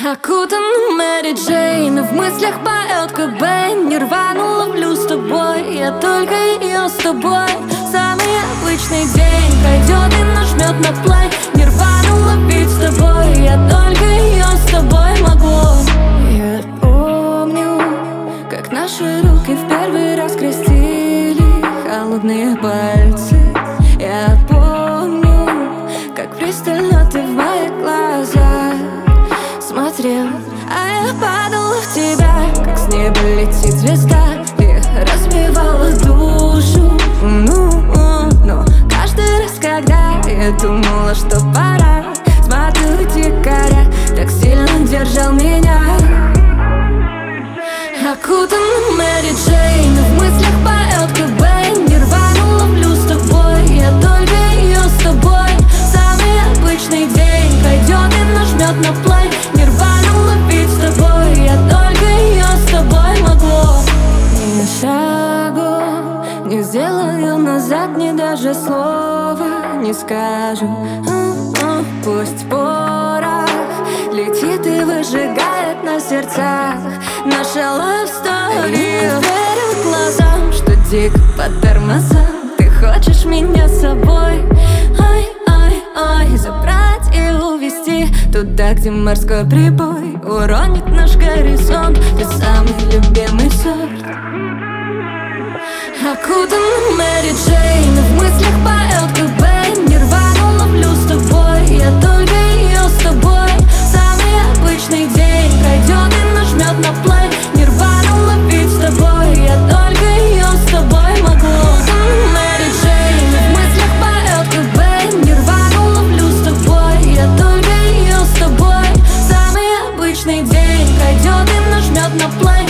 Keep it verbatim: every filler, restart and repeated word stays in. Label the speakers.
Speaker 1: Окутан Мэри Джейн, в мыслях поет Кобейн. Нирвану ловлю с тобой, я только ее с тобой. Самый обычный день пройдет и нажмет на плей. Нирвану ловить с тобой, я только ее с тобой могу. Я помню, как наши руки в первый раз крестили холодные пальцы. Я помню, как пристально ты в мои глаза смотрел, а я падала в тебя, как с неба летит звезда, и разбивала душу. Ну, но каждый раз, когда я думала, что пора, смотрю, дикаря так сильно держал меня. Окутан Мэри Джейн, в мыслях поет Кобейн. Нирвану ловлю с тобой, я только ее с тобой. Самый обычный день пройдет и нажмет на плей. Нирвану ловить с тобой, я только ее с тобой могу. Ни шагу не сделаю назад, ни даже слова не скажу. Пусть порох летит и выжигает на сердцах наша love story. Не верю глазам, что дико по тормозам. Ты хочешь меня с собой, ой, ой, ой, забрать и увезти туда, где морской прибой уронит наш горизонт. Ты самый любимый сорт. Окутан Мэри Джейн, в мыслях поет Кобейн. Нирвану ловлю с тобой, я только ее с тобой. Самый обычный день пройдет и нажмет на плей. Нирвану ловить с тобой, я только ее с тобой могу. Мэри Джейн, в мыслях поет Кобейн. Нирвану ловлю с тобой, я только ее с тобой. Самый обычный день пройдет и нажмет на плей.